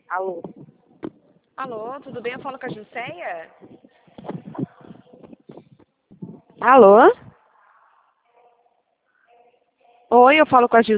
Alô? Alô, tudo bem? Eu falo com a Jusceia? Alô? Oi, eu falo com a